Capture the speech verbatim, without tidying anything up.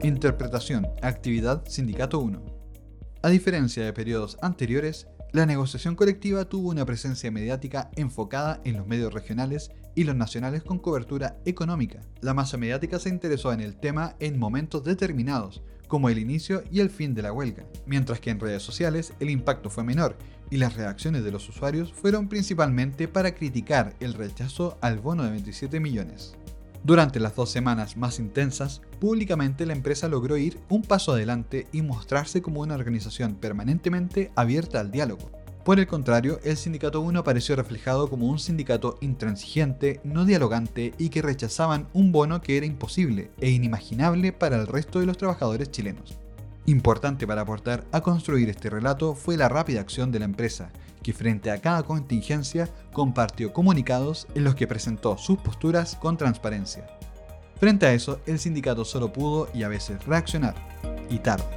Interpretación, actividad Sindicato uno. A diferencia de periodos anteriores, la negociación colectiva tuvo una presencia mediática enfocada en los medios regionales y los nacionales con cobertura económica. La masa mediática se interesó en el tema en momentos determinados, como el inicio y el fin de la huelga, mientras que en redes sociales el impacto fue menor y las reacciones de los usuarios fueron principalmente para criticar el rechazo al bono de veintisiete millones. Durante las dos semanas más intensas, públicamente la empresa logró ir un paso adelante y mostrarse como una organización permanentemente abierta al diálogo. Por el contrario, el Sindicato uno apareció reflejado como un sindicato intransigente, no dialogante y que rechazaban un bono que era imposible e inimaginable para el resto de los trabajadores chilenos. Importante para aportar a construir este relato fue la rápida acción de la empresa, que frente a cada contingencia compartió comunicados en los que presentó sus posturas con transparencia. Frente a eso, el sindicato solo pudo y a veces reaccionar, y tarde.